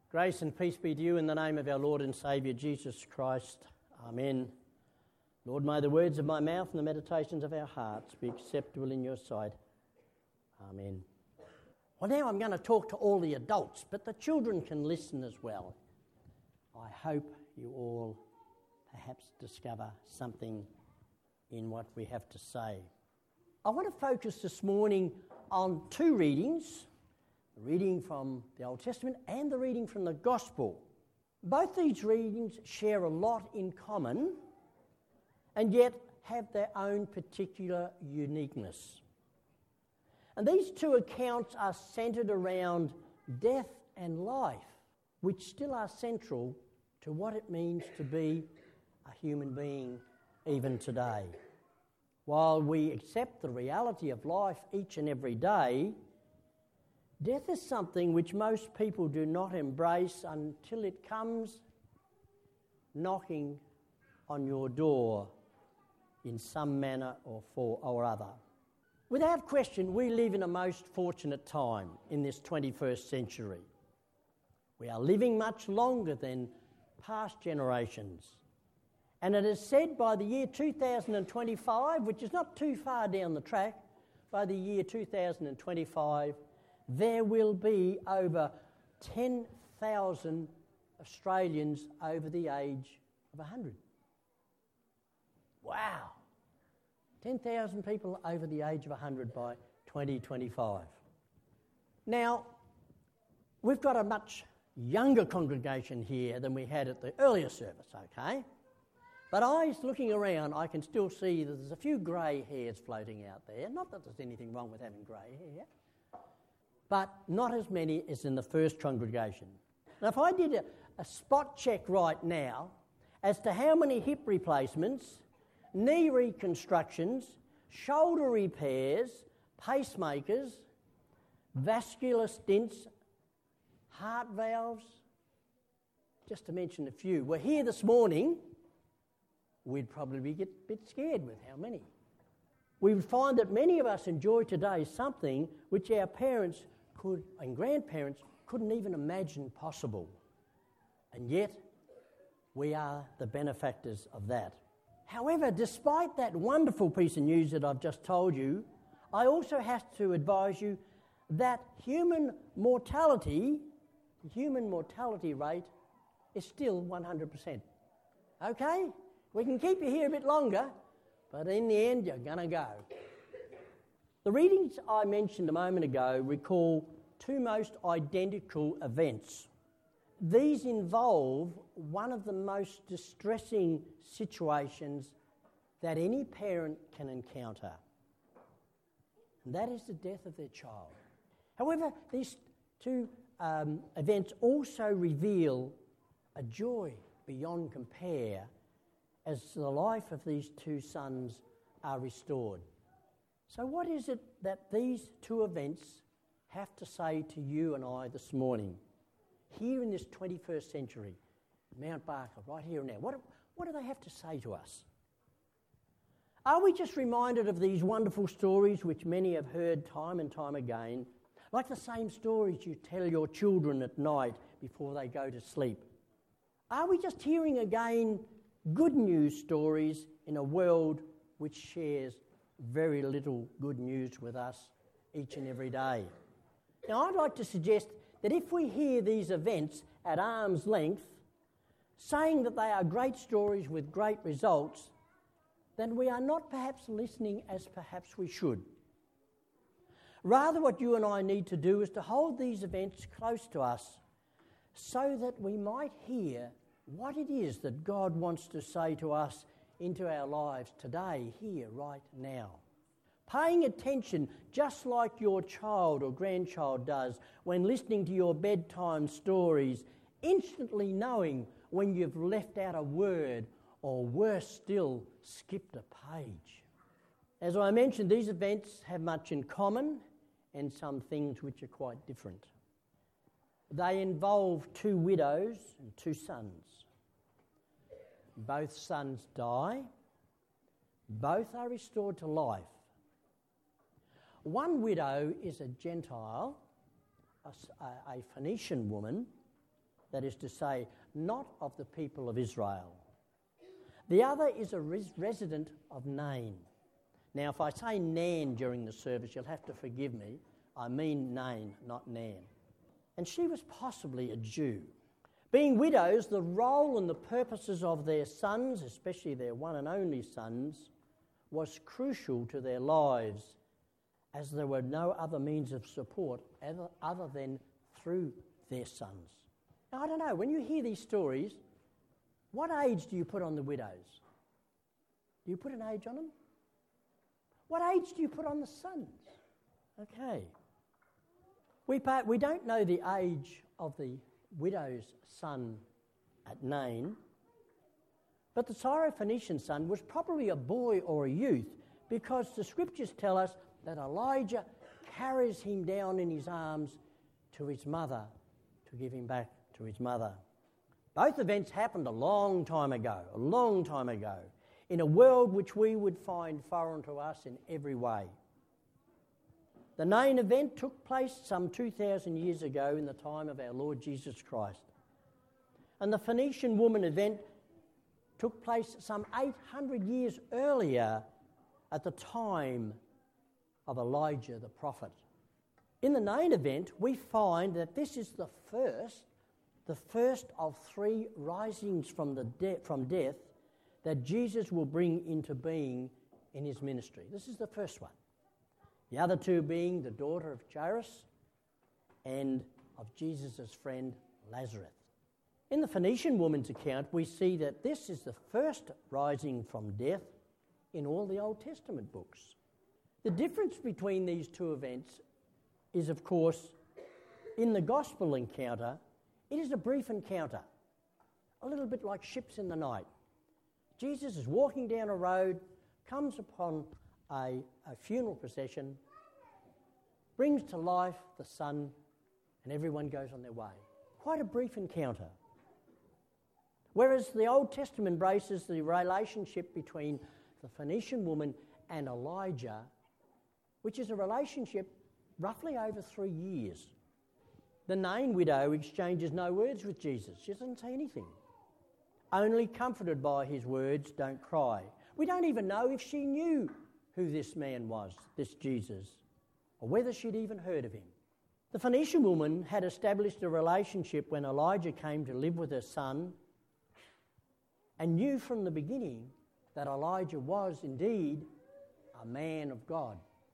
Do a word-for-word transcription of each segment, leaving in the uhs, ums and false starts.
Grace and peace be to you in the name of our Lord and Saviour Jesus Christ. Amen. Lord, may the words of my mouth and the meditations of our hearts be acceptable in your sight. Amen. Well, now I'm going to talk to all the adults, but the children can listen as well. I hope you all perhaps discover something in what we have to say. I want to focus this morning on two readings, the reading from the Old Testament and the reading from the Gospel. Both these readings share a lot in common and yet have their own particular uniqueness. And these two accounts are centred around death and life, which still are central to what it means to be a human being even today. While we accept the reality of life each and every day, death is something which most people do not embrace until it comes knocking on your door in some manner or for or other. Without question, we live in a most fortunate time in this twenty-first century. We are living much longer than past generations. And it is said by the year two thousand twenty-five, which is not too far down the track, by the year two thousand twenty-five, there will be over ten thousand Australians over the age of one hundred. Wow! ten thousand people over the age of one hundred by twenty twenty-five. Now, we've got a much younger congregation here than we had at the earlier service, okay? But eyes looking around, I can still see that there's a few grey hairs floating out there. Not that there's anything wrong with having grey hair, but not as many as in the first congregation. Now, if I did a, a spot check right now as to how many hip replacements, knee reconstructions, shoulder repairs, pacemakers, vascular stents, heart valves, just to mention a few, were here this morning, we'd probably get a bit scared with how many. We would find that many of us enjoy today something which our parents could and grandparents couldn't even imagine possible. And yet, we are the benefactors of that. However, despite that wonderful piece of news that I've just told you, I also have to advise you that human mortality, the human mortality rate is still one hundred percent. Okay? We can keep you here a bit longer, but in the end, you're going to go. The readings I mentioned a moment ago recall two most identical events. These involve one of the most distressing situations that any parent can encounter, and that is the death of their child. However, these two um, events also reveal a joy beyond compare as the life of these two sons are restored. So what is it that these two events have to say to you and I this morning, here in this twenty-first century, Mount Barker, right here and now? What, what do they have to say to us? Are we just reminded of these wonderful stories which many have heard time and time again, like the same stories you tell your children at night before they go to sleep? Are we just hearing again good news stories in a world which shares very little good news with us each and every day? Now, I'd like to suggest that if we hear these events at arm's length, saying that they are great stories with great results, then we are not perhaps listening as perhaps we should. Rather, what you and I need to do is to hold these events close to us so that we might hear what it is that God wants to say to us into our lives today, here, right now. Paying attention just like your child or grandchild does when listening to your bedtime stories, instantly knowing when you've left out a word or worse still, skipped a page. As I mentioned, these events have much in common and some things which are quite different. They involve two widows and two sons. Both sons die. Both are restored to life. One widow is a Gentile, a, a Phoenician woman, that is to say, not of the people of Israel. The other is a res- resident of Nain. Now, if I say Nan during the service, you'll have to forgive me. I mean Nain, not Nan. And she was possibly a Jew. Being widows, the role and the purposes of their sons, especially their one and only sons, was crucial to their lives, as there were no other means of support other, other than through their sons. Now, I don't know, when you hear these stories, what age do you put on the widows? Do you put an age on them? What age do you put on the sons? Okay. We, pay, we don't know the age of the widow's son at Nain, but the Syrophoenician son was probably a boy or a youth, because the scriptures tell us that Elijah carries him down in his arms to his mother to give him back to his mother. Both events happened a long time ago, a long time ago, in a world which we would find foreign to us in every way. The Nain event took place some two thousand years ago in the time of our Lord Jesus Christ. And the Phoenician woman event took place some eight hundred years earlier at the time of Elijah the prophet. In the Nain event, we find that this is the first, the first of three risings from, the de- from death that Jesus will bring into being in his ministry. This is the first one. The other two being the daughter of Jairus and of Jesus' friend Lazarus. In the Phoenician woman's account, we see that this is the first rising from death in all the Old Testament books. The difference between these two events is, of course, in the gospel encounter, it is a brief encounter, a little bit like ships in the night. Jesus is walking down a road, comes upon a, a funeral procession, brings to life the son, and everyone goes on their way. Quite a brief encounter. Whereas the Old Testament embraces the relationship between the Phoenician woman and Elijah, which is a relationship roughly over three years. The Nain widow exchanges no words with Jesus. She doesn't say anything. Only comforted by his words, don't cry. We don't even know if she knew who this man was, this Jesus, or whether she'd even heard of him. The Phoenician woman had established a relationship when Elijah came to live with her son, and knew from the beginning that Elijah was indeed a man of God,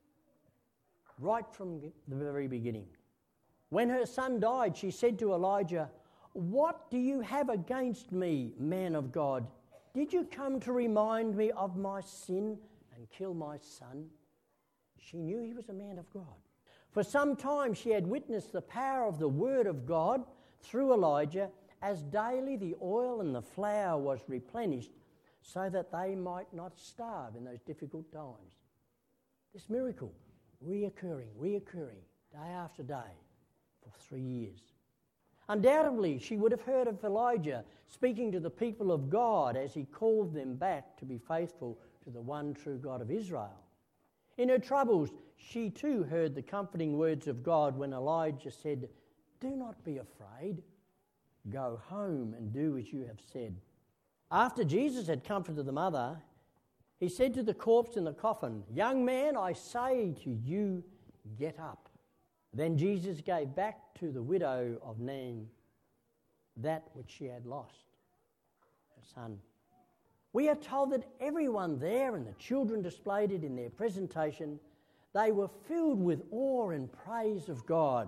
right from the very beginning. When her son died, she said to Elijah, "What do you have against me, man of God? Did you come to remind me of my sin and kill my son?" She knew he was a man of God. For some time she had witnessed the power of the word of God through Elijah, as daily the oil and the flour was replenished, so that they might not starve in those difficult times. This miracle, reoccurring, reoccurring, day after day, for three years. Undoubtedly, she would have heard of Elijah speaking to the people of God as he called them back to be faithful to the one true God of Israel. In her troubles, she too heard the comforting words of God when Elijah said, "Do not be afraid. Go home and do as you have said." After Jesus had comforted the mother, he said to the corpse in the coffin, "Young man, I say to you, get up." Then Jesus gave back to the widow of Nain that which she had lost, her son. We are told that everyone there and the children displayed it in their presentation, they were filled with awe and praise of God.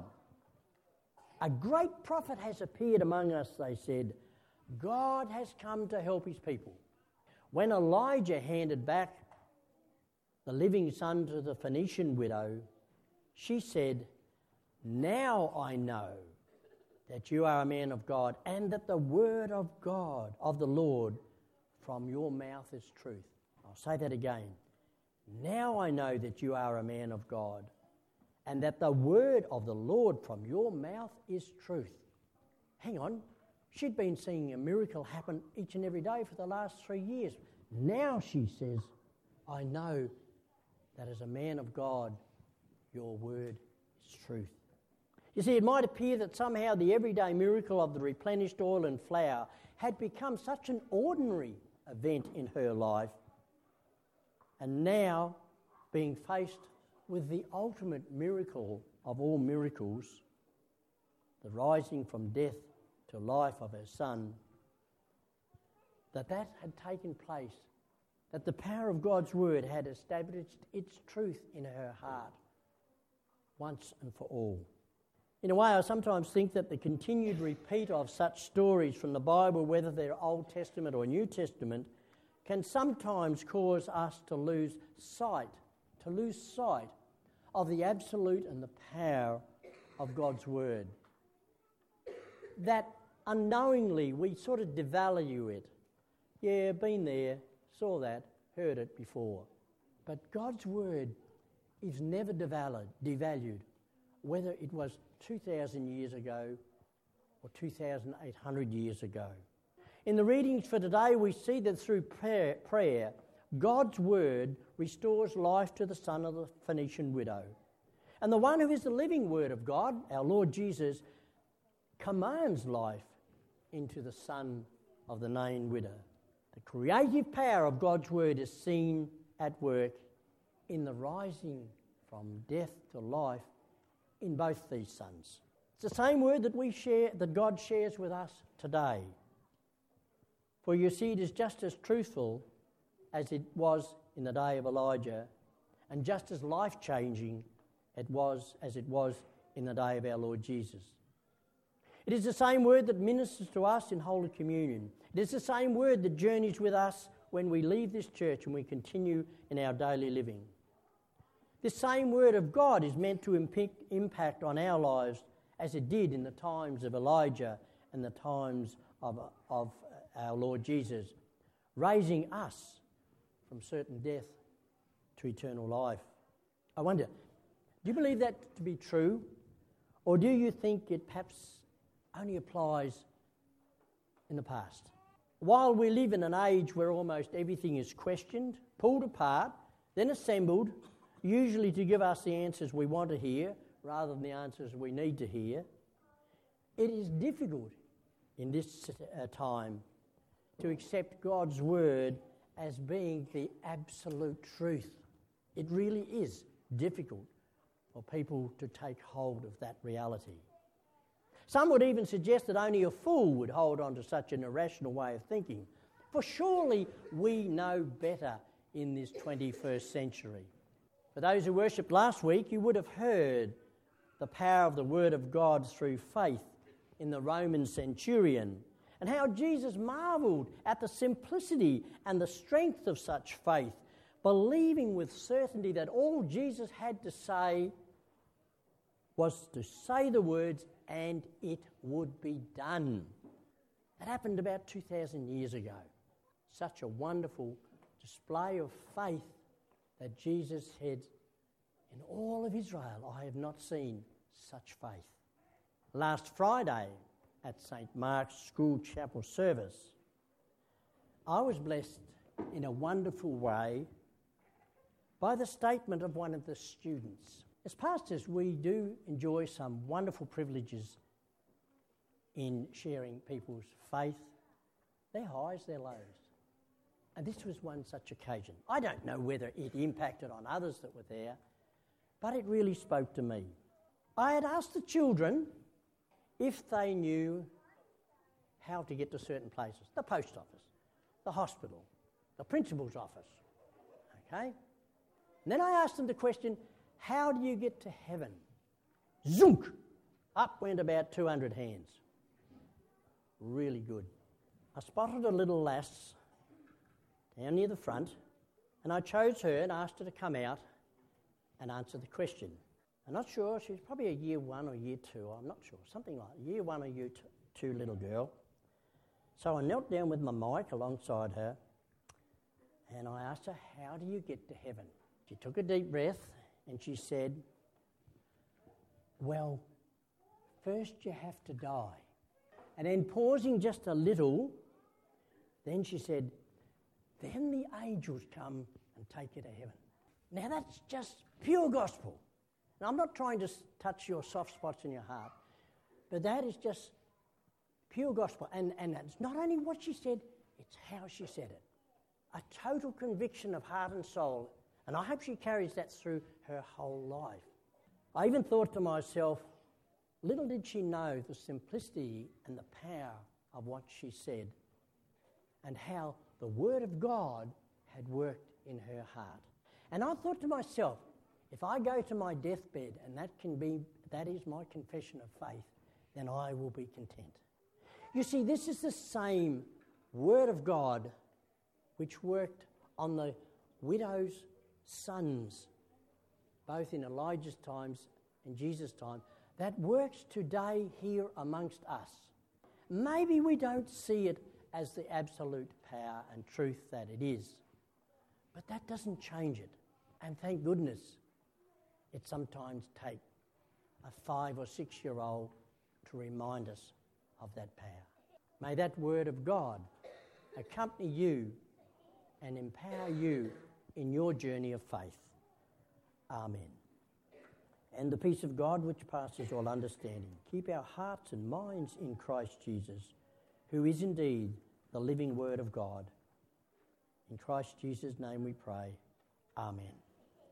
"A great prophet has appeared among us," they said. "God has come to help his people." When Elijah handed back the living son to the Phoenician widow, she said, "Now I know that you are a man of God, and that the word of God, of the Lord, from your mouth is truth." I'll say that again. "Now I know that you are a man of God, and that the word of the Lord from your mouth is truth." Hang on. She'd been seeing a miracle happen each and every day for the last three years. Now she says, "I know that as a man of God, your word is truth." You see, it might appear that somehow the everyday miracle of the replenished oil and flour had become such an ordinary event in her life, and now being faced with the ultimate miracle of all miracles, the rising from death to life of her son, that that had taken place, that the power of God's word had established its truth in her heart once and for all. In a way, I sometimes think that the continued repeat of such stories from the Bible, whether they're Old Testament or New Testament, can sometimes cause us to lose sight, to lose sight of the absolute and the power of God's word. That unknowingly we sort of devalue it. Yeah, been there, saw that, heard it before. But God's word is never devalued, devalued, whether it was two thousand years ago or two thousand eight hundred years ago. In the readings for today, we see that through prayer, prayer, God's word restores life to the son of the Phoenician widow. And the one who is the living word of God, our Lord Jesus, commands life into the son of the Nain widow. The creative power of God's word is seen at work in the rising from death to life in both these sons. It's the same word that we share, that God shares with us today. For you see, it is just as truthful as it was in the day of Elijah, and just as life-changing it was as it was in the day of our Lord Jesus. It is the same word that ministers to us in Holy Communion. It is the same word that journeys with us when we leave this church and we continue in our daily living. This same word of God is meant to impact on our lives as it did in the times of Elijah and the times of, of our Lord Jesus, raising us from certain death to eternal life. I wonder, do you believe that to be true? Or do you think it perhaps only applies in the past? While we live in an age where almost everything is questioned, pulled apart, then assembled, usually to give us the answers we want to hear rather than the answers we need to hear, it is difficult in this uh, time to accept God's word as being the absolute truth. It really is difficult for people to take hold of that reality. Some would even suggest that only a fool would hold on to such an irrational way of thinking, for surely we know better in this twenty-first century. For those who worshipped last week, you would have heard the power of the word of God through faith in the Roman centurion, and how Jesus marvelled at the simplicity and the strength of such faith, believing with certainty that all Jesus had to say was to say the words and it would be done. That happened about two thousand years ago. Such a wonderful display of faith that Jesus said, in all of Israel I have not seen such faith. Last Friday at Saint Mark's School Chapel service, I was blessed in a wonderful way by the statement of one of the students. As pastors, we do enjoy some wonderful privileges in sharing people's faith, their highs, their lows. And this was one such occasion. I don't know whether it impacted on others that were there, but it really spoke to me. I had asked the children if they knew how to get to certain places. The post office, the hospital, the principal's office. Okay? And then I asked them the question, how do you get to heaven? Zunk! Up went about two hundred hands. Really good. I spotted a little lass down near the front, and I chose her and asked her to come out and answer the question. I'm not sure, she's probably a year one or year two, I'm not sure, something like year one or year two little girl. So I knelt down with my mic alongside her, and I asked her, how do you get to heaven? She took a deep breath, and she said, well, first you have to die. And then pausing just a little, then she said, then the angels come and take you to heaven. Now that's just pure gospel. And I'm not trying to touch your soft spots in your heart, but that is just pure gospel. And, and it's not only what she said, it's how she said it. A total conviction of heart and soul. And I hope she carries that through her whole life. I even thought to myself, little did she know the simplicity and the power of what she said and how the Word of God had worked in her heart. And I thought to myself, if I go to my deathbed and that can be, that is my confession of faith, then I will be content. You see, this is the same Word of God which worked on the widow's sons, both in Elijah's times and Jesus' time, that works today here amongst us. Maybe we don't see it as the absolute power and truth that it is, but that doesn't change it. And thank goodness it sometimes takes a five or six-year-old to remind us of that power. May that Word of God accompany you and empower you in your journey of faith. Amen. And the peace of God, which passes all understanding, keep our hearts and minds in Christ Jesus, who is indeed the living Word of God. In Christ Jesus' name we pray. Amen.